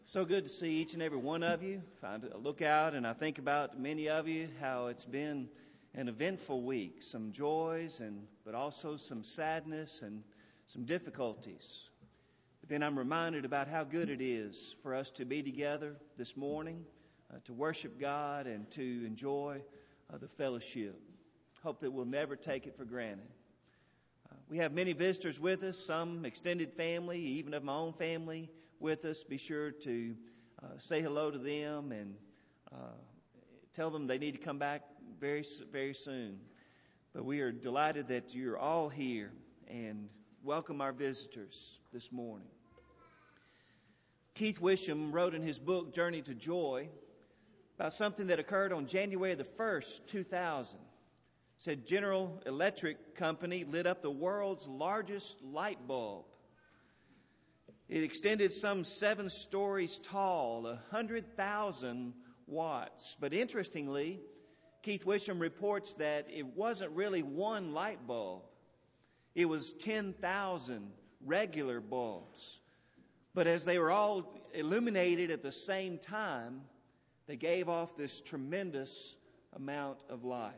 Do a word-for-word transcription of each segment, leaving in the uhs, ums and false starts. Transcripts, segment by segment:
So good to see each and every one of you. I look out and I think about many of you, how it's been an eventful week. Some joys, and but also some sadness and some difficulties. But then I'm reminded about how good it is for us to be together this morning, uh, to worship God and to enjoy uh, the fellowship. Hope that we'll never take it for granted. Uh, we have many visitors with us, some extended family, even of my own family, with us. Be sure to uh, say hello to them and uh, tell them they need to come back very, very soon. But we are delighted that you're all here and welcome our visitors this morning. Keith Wisham wrote in his book, Journey to Joy, about something that occurred on January the first, two thousand. It said General Electric Company lit up the world's largest light bulb. It extended some seven stories tall, one hundred thousand watts. But interestingly, Keith Wisham reports that it wasn't really one light bulb. It was ten thousand regular bulbs. But as they were all illuminated at the same time, they gave off this tremendous amount of light.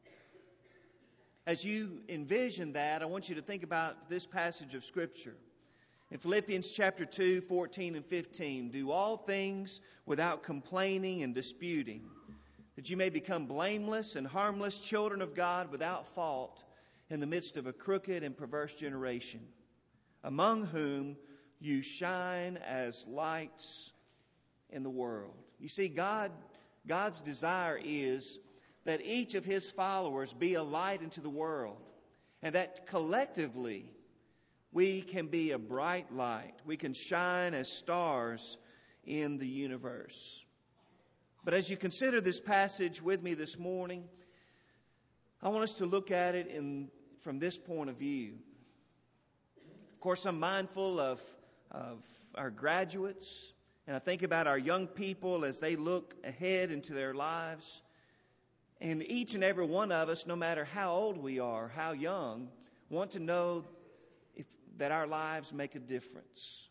As you envision that, I want you to think about this passage of Scripture. In Philippians chapter two, fourteen and fifteen, do all things without complaining and disputing, that you may become blameless and harmless children of God without fault in the midst of a crooked and perverse generation, among whom you shine as lights in the world. You see, God, God's desire is that each of His followers be a light into the world, and that collectively we can be a bright light. We can shine as stars in the universe. But as you consider this passage with me this morning, I want us to look at it in from this point of view. Of course, I'm mindful of, of our graduates, and I think about our young people as they look ahead into their lives. And each and every one of us, no matter how old we are, how young, want to know if, that our lives make a difference.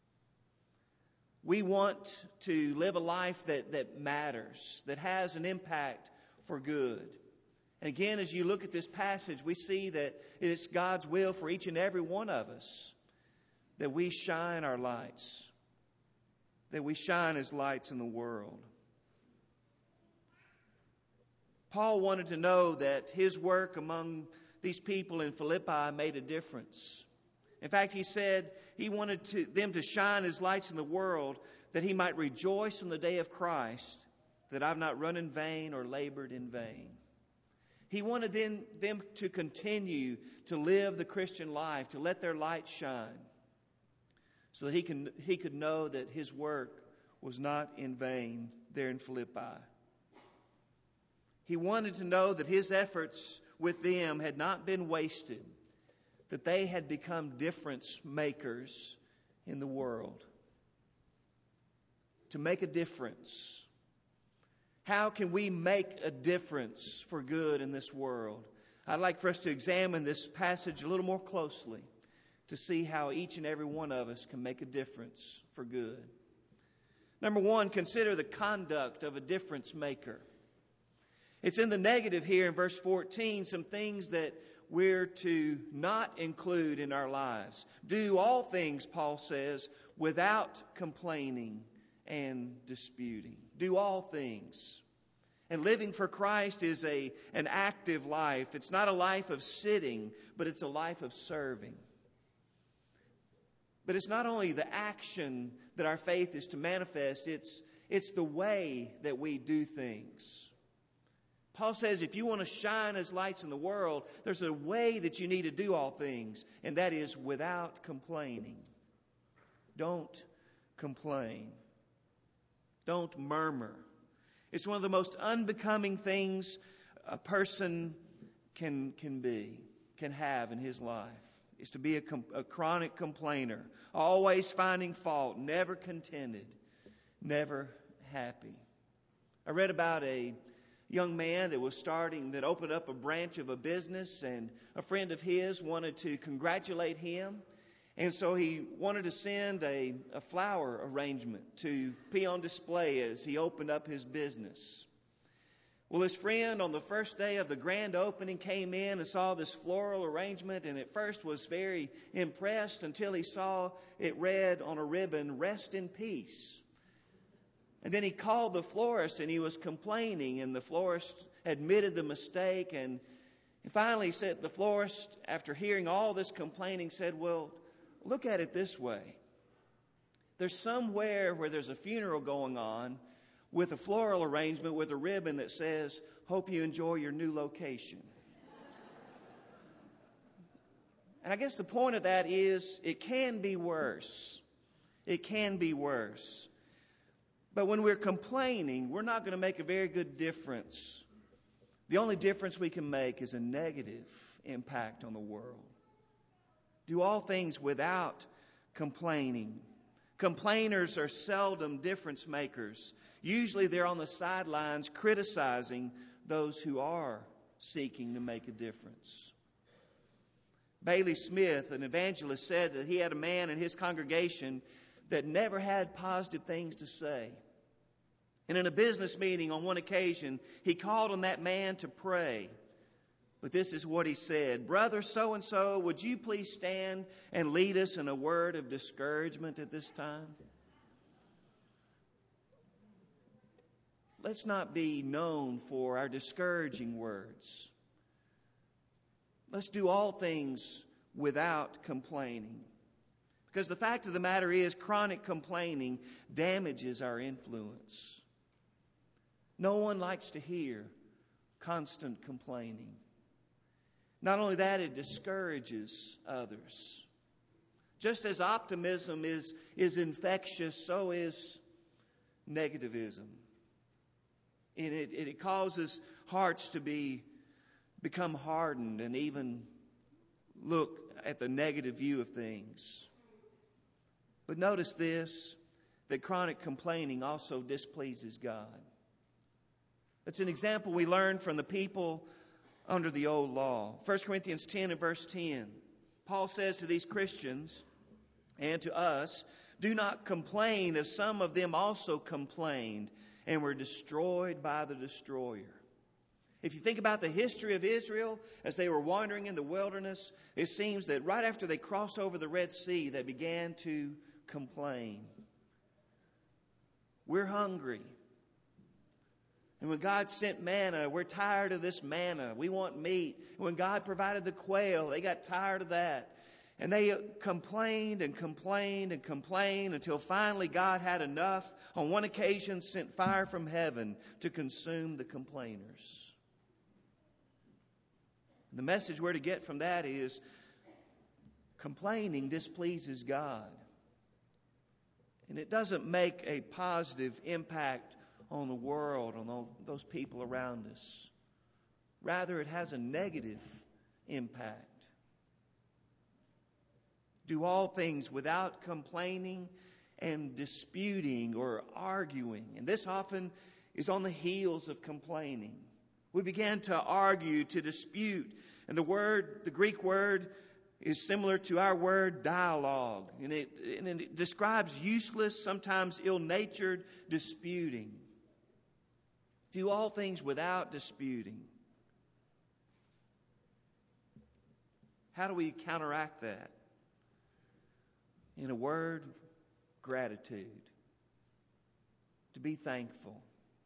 We want to live a life that, that matters, that has an impact for good. And again, as you look at this passage, we see that it is God's will for each and every one of us that we shine our lights, that we shine as lights in the world. Paul wanted to know that his work among these people in Philippi made a difference. In fact, he said he wanted to, them to shine as lights in the world, that he might rejoice in the day of Christ, that I've not run in vain or labored in vain. He wanted them, them to continue to live the Christian life, to let their light shine, so that he, can, he could know that his work was not in vain there in Philippi. He wanted to know that his efforts with them had not been wasted, that they had become difference makers in the world. To make a difference. How can we make a difference for good in this world? I'd like for us to examine this passage a little more closely to see how each and every one of us can make a difference for good. Number one, consider the conduct of a difference maker. It's in the negative here in verse fourteen, some things that we're to not include in our lives. Do all things, Paul says, without complaining and disputing. Do all things. And living for Christ is a, an active life. It's not a life of sitting, but it's a life of serving. But it's not only the action that our faith is to manifest, it's, it's the way that we do things. Paul says if you want to shine as lights in the world, there's a way that you need to do all things, and that is without complaining. Don't complain. Don't murmur. It's one of the most unbecoming things a person can, can be, can have in his life, is to be a, a chronic complainer, always finding fault, never contented, never happy. I read about a young man that was starting, that opened up a branch of a business, and a friend of his wanted to congratulate him And so he wanted to send a, a flower arrangement to be on display as he opened up his business. Well, his friend on the first day of the grand opening came in and saw this floral arrangement, and at first was very impressed until he saw it read on a ribbon, "Rest in peace." And then he called the florist and he was complaining, and the florist admitted the mistake. And finally said, the florist, after hearing all this complaining, said, "Well, look at it this way. There's somewhere where there's a funeral going on with a floral arrangement with a ribbon that says, 'Hope you enjoy your new location.'" And I guess the point of that is it can be worse. It can be worse. But when we're complaining, we're not going to make a very good difference. The only difference we can make is a negative impact on the world. Do all things without complaining. Complainers are seldom difference makers. Usually they're on the sidelines criticizing those who are seeking to make a difference. Bailey Smith, an evangelist, said that he had a man in his congregation that never had positive things to say. And in a business meeting on one occasion, he called on that man to pray. But this is what he said: "Brother so-and-so, would you please stand and lead us in a word of discouragement at this time?" Let's not be known for our discouraging words. Let's do all things without complaining. Because the fact of the matter is, chronic complaining damages our influence. No one likes to hear constant complaining. Not only that, it discourages others. Just as optimism is, is infectious, so is negativism. And it, it causes hearts to be become hardened and even look at the negative view of things. But notice this, that chronic complaining also displeases God. It's an example we learned from the people under the old law. First Corinthians ten and verse ten. Paul says to these Christians and to us, "Do not complain, as some of them also complained and were destroyed by the destroyer." If you think about the history of Israel as they were wandering in the wilderness, it seems that right after they crossed over the Red Sea, they began to complain. We're hungry. And when God sent manna, we're tired of this manna. We want meat. When God provided the quail, they got tired of that. And they complained and complained and complained until finally God had enough. On one occasion, sent fire from heaven to consume the complainers. The message we're to get from that is complaining displeases God. And it doesn't make a positive impact on the world, on those people around us. Rather, it has a negative impact. Do all things without complaining and disputing or arguing. And this often is on the heels of complaining. We began to argue, to dispute. And the word, the Greek word, is similar to our word dialogue. And it, and it describes useless, sometimes ill-natured disputing. Do all things without disputing. How do we counteract that? In a word, gratitude. To be thankful.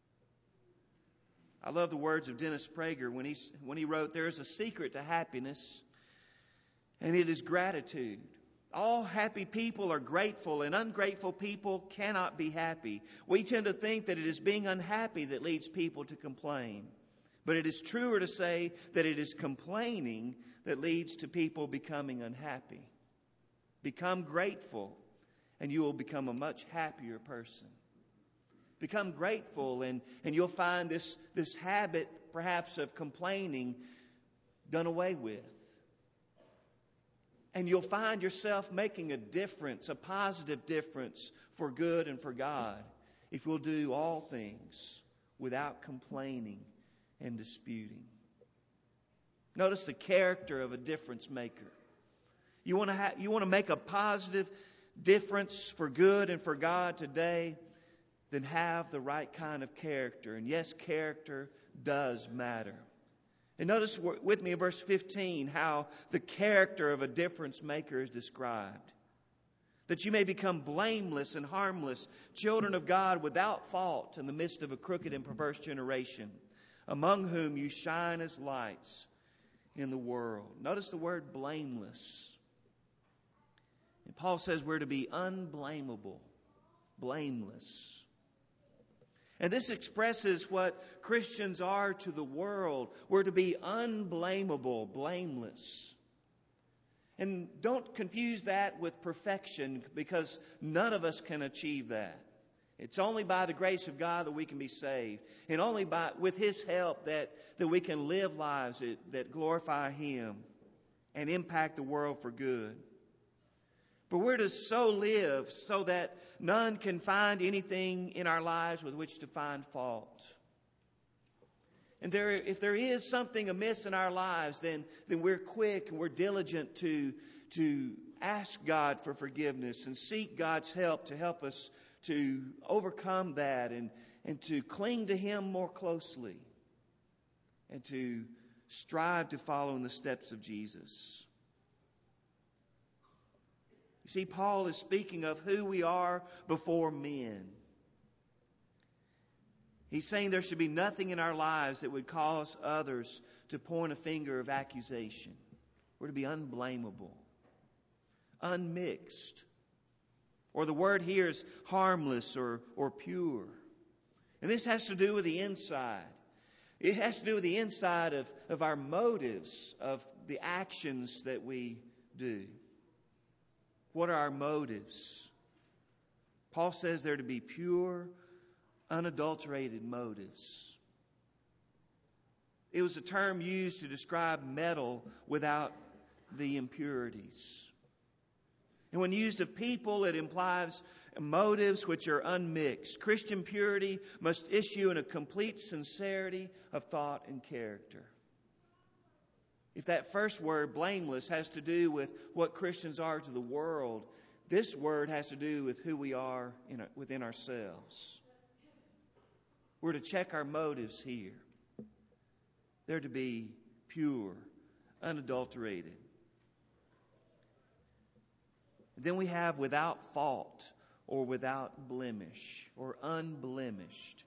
I love the words of Dennis Prager when he, when he wrote, "There is a secret to happiness, and it is gratitude. All happy people are grateful, and ungrateful people cannot be happy. We tend to think that it is being unhappy that leads people to complain. But it is truer to say that it is complaining that leads to people becoming unhappy. Become grateful, and you will become a much happier person. Become grateful, and, and you'll find this, this habit, perhaps, of complaining done away with. And you'll find yourself making a difference, a positive difference for good and for God, if you'll do all things without complaining and disputing." Notice the character of a difference maker. You want to ha- you want to make a positive difference for good and for God today? Then have the right kind of character. And yes, character does matter. And notice with me in verse fifteen how the character of a difference maker is described. That you may become blameless and harmless, children of God without fault in the midst of a crooked and perverse generation, among whom you shine as lights in the world. Notice the word blameless. And Paul says we're to be unblameable, blameless. And this expresses what Christians are to the world. We're to be unblameable, blameless. And don't confuse that with perfection, because none of us can achieve that. It's only by the grace of God that we can be saved. And only by with His help that, that we can live lives that, that glorify Him and impact the world for good. But we're to so live so that none can find anything in our lives with which to find fault. And there, if there is something amiss in our lives, then, then we're quick and we're diligent to, to ask God for forgiveness and seek God's help to help us to overcome that and, and to cling to Him more closely and to strive to follow in the steps of Jesus. You see, Paul is speaking of who we are before men. He's saying there should be nothing in our lives that would cause others to point a finger of accusation. We're to be unblameable, unmixed. Or the word here is harmless or, or pure. And this has to do with the inside. It has to do with the inside of, of our motives, of the actions that we do. What are our motives? Paul says they're to be pure, unadulterated motives. It was a term used to describe metal without the impurities. And when used of people, it implies motives which are unmixed. Christian purity must issue in a complete sincerity of thought and character. If that first word, blameless, has to do with what Christians are to the world, this word has to do with who we are in, within ourselves. We're to check our motives here. They're to be pure, unadulterated. Then we have without fault or without blemish or unblemished.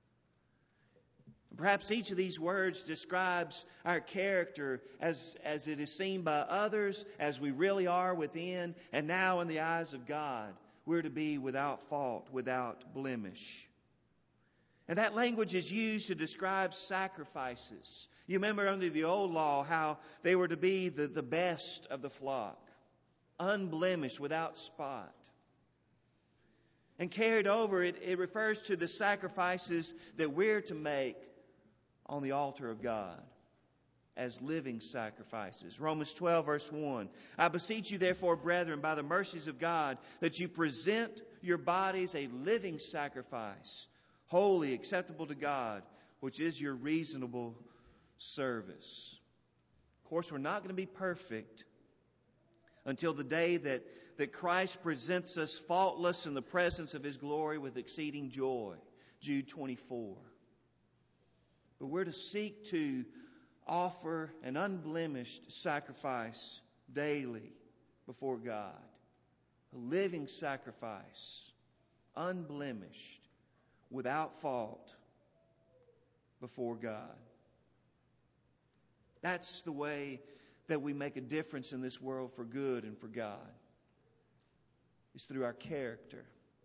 Perhaps each of these words describes our character as, as it is seen by others, as we really are within, and now in the eyes of God. We're to be without fault, without blemish. And that language is used to describe sacrifices. You remember under the old law how they were to be the, the best of the flock, unblemished, without spot. And carried over, it, it refers to the sacrifices that we're to make on the altar of God as living sacrifices. Romans twelve, verse one. I beseech you, therefore, brethren, by the mercies of God, that you present your bodies a living sacrifice, holy, acceptable to God, which is your reasonable service. Of course, we're not going to be perfect until the day that, that Christ presents us faultless in the presence of His glory with exceeding joy. Jude twenty-four. But we're to seek to offer an unblemished sacrifice daily before God. A living sacrifice, unblemished, without fault before God. That's the way that we make a difference in this world for good and for God. It's through our character.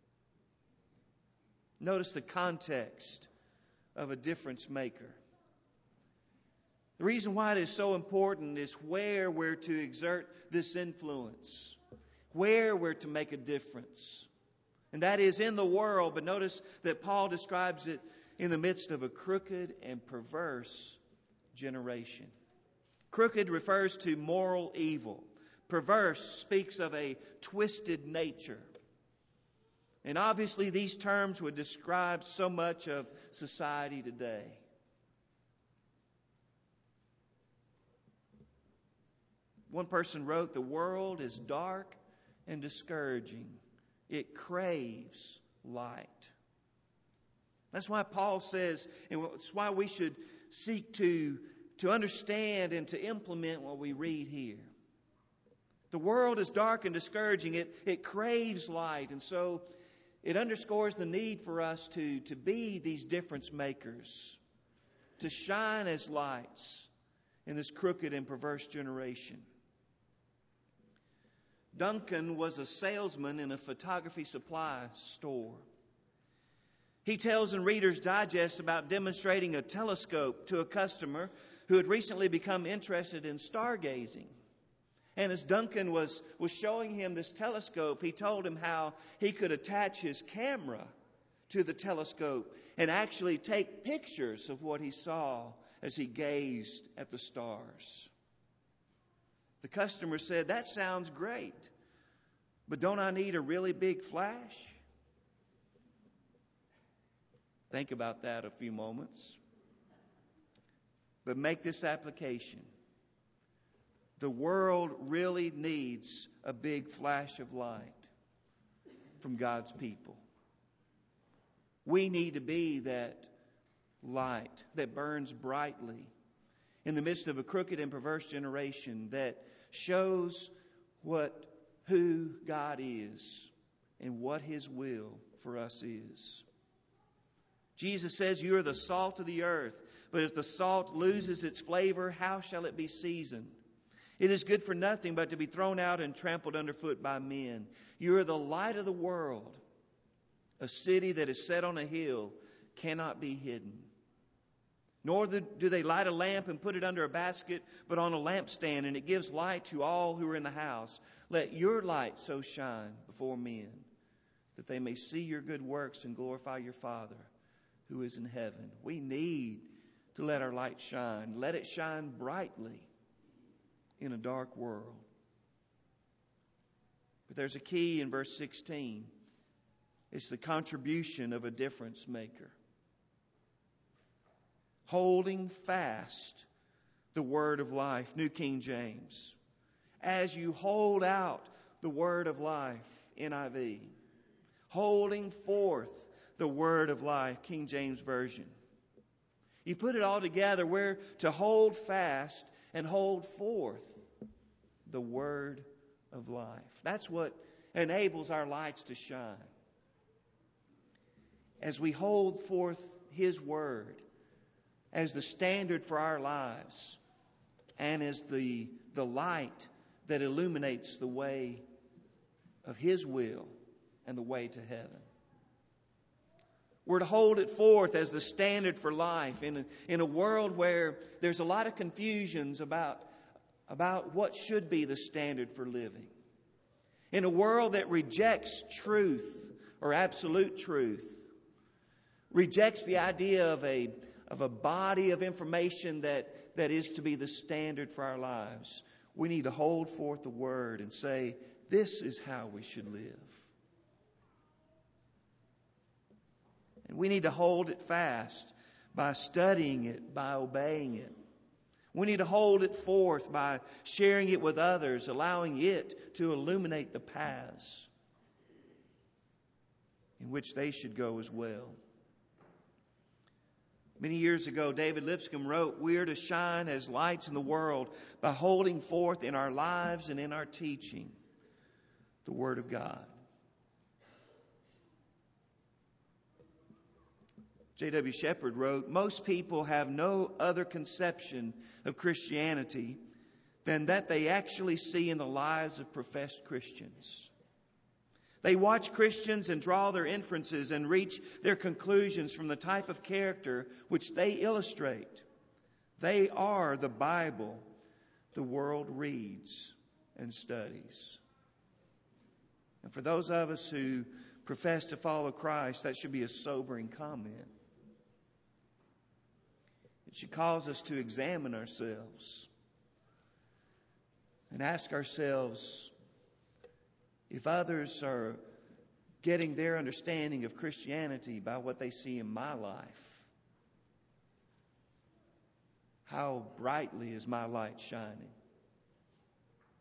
Notice the context of a difference maker. The reason why it is so important is where we're to exert this influence, where we're to make a difference. And that is in the world, but notice that Paul describes it in the midst of a crooked and perverse generation. Crooked refers to moral evil. Perverse speaks of a twisted nature. And obviously these terms would describe so much of society today. One person wrote, "The world is dark and discouraging. It craves light." That's why Paul says, and it's why we should seek to, to understand and to implement what we read here. The world is dark and discouraging. It, it craves light. And so it underscores the need for us to, to be these difference makers, to shine as lights in this crooked and perverse generation. Duncan was a salesman in a photography supply store. He tells in Reader's Digest about demonstrating a telescope to a customer who had recently become interested in stargazing. And as Duncan was, was showing him this telescope, he told him how he could attach his camera to the telescope and actually take pictures of what he saw as he gazed at the stars. The customer said, "That sounds great, but don't I need a really big flash?" Think about that a few moments. But make this application. The world really needs a big flash of light from God's people. We need to be that light that burns brightly in the midst of a crooked and perverse generation, that shows what who God is and what His will for us is. Jesus says, "You are the salt of the earth, but if the salt loses its flavor, how shall it be seasoned? It is good for nothing but to be thrown out and trampled underfoot by men. You are the light of the world. A city that is set on a hill cannot be hidden. Nor do they light a lamp and put it under a basket, but on a lampstand, and it gives light to all who are in the house. Let your light so shine before men, that they may see your good works and glorify your Father who is in heaven." We need to let our light shine. Let it shine brightly in a dark world. But there's a key in verse sixteen. It's the contribution of a difference maker. Holding fast the word of life, New King James. As you hold out the word of life, N I V. Holding forth the word of life, King James Version. You put it all together, we're to hold fast and hold forth the word of life. That's what enables our lights to shine. As we hold forth His word as the standard for our lives and as the, the light that illuminates the way of His will and the way to heaven. We're to hold it forth as the standard for life in a, in a world where there's a lot of confusions about, about what should be the standard for living. In a world that rejects truth or absolute truth, rejects the idea of a, of a body of information that, that is to be the standard for our lives, we need to hold forth the word and say, this is how we should live. And we need to hold it fast by studying it, by obeying it. We need to hold it forth by sharing it with others, allowing it to illuminate the paths in which they should go as well. Many years ago, David Lipscomb wrote, "We are to shine as lights in the world by holding forth in our lives and in our teaching the Word of God." J W Shepherd wrote, "Most people have no other conception of Christianity than that they actually see in the lives of professed Christians. They watch Christians and draw their inferences and reach their conclusions from the type of character which they illustrate. They are the Bible the world reads and studies." And for those of us who profess to follow Christ, that should be a sobering comment. It should cause us to examine ourselves and ask ourselves if others are getting their understanding of Christianity by what they see in my life. How brightly is my light shining?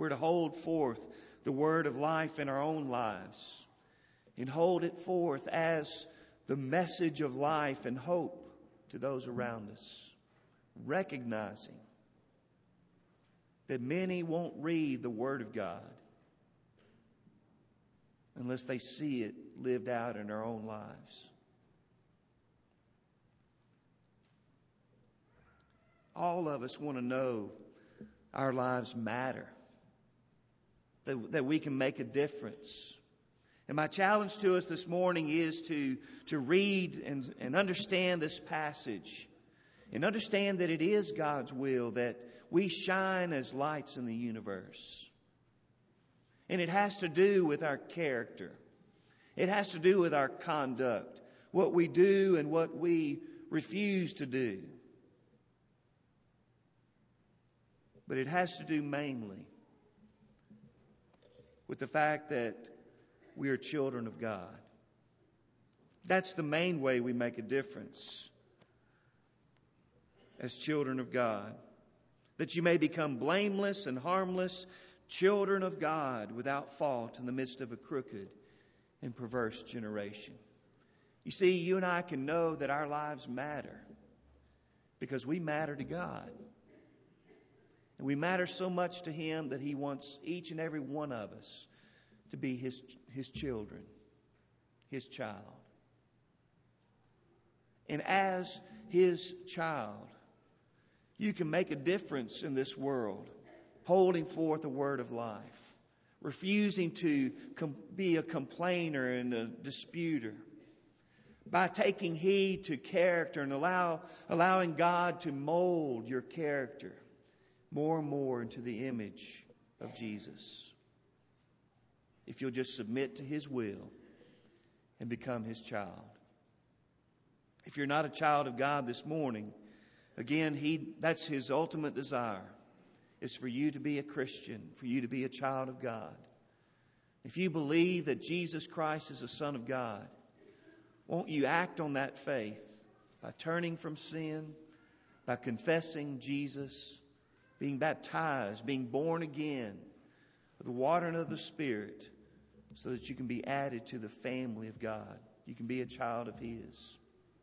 We're to hold forth the word of life in our own lives and hold it forth as the message of life and hope to those around us, recognizing that many won't read the Word of God unless they see it lived out in our own lives. All of us want to know our lives matter, that, that we can make a difference. And my challenge to us this morning is to, to read and, and understand this passage and understand that it is God's will that we shine as lights in the universe. And it has to do with our character. It has to do with our conduct, what we do and what we refuse to do. But it has to do mainly with the fact that we are children of God. That's the main way we make a difference as children of God. That you may become blameless and harmless children of God without fault in the midst of a crooked and perverse generation. You see, you and I can know that our lives matter because we matter to God. And we matter so much to Him that He wants each and every one of us to be His, His children, His child. And as His child, you can make a difference in this world, holding forth a word of life, refusing to com- be a complainer and a disputer, by taking heed to character and allow, allowing God to mold your character more and more into the image of Jesus. If you'll just submit to His will and become His child. If you're not a child of God this morning, again, he that's His ultimate desire, is for you to be a Christian, for you to be a child of God. If you believe that Jesus Christ is the Son of God, won't you act on that faith by turning from sin, by confessing Jesus, being baptized, being born again with the water and of the Spirit, so that you can be added to the family of God. You can be a child of His.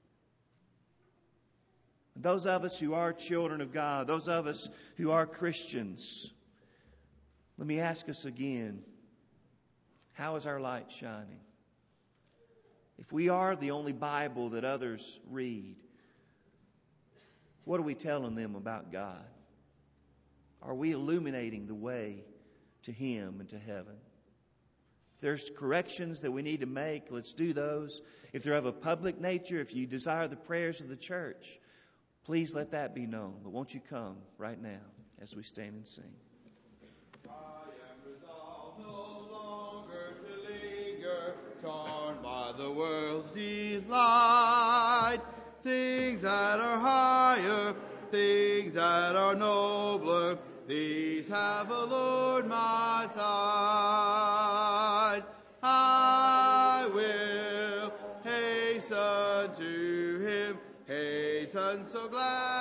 Those of us who are children of God, those of us who are Christians, let me ask us again, how is our light shining? If we are the only Bible that others read, what are we telling them about God? Are we illuminating the way to Him and to heaven? If there's corrections that we need to make, let's do those. If they're of a public nature, if you desire the prayers of the church, please let that be known. But won't you come right now as we stand and sing? I am resolved no longer to linger, torn by the world's delight. Things that are higher, things that are nobler, these have allured my sight. I will hasten to Him, hasten so glad.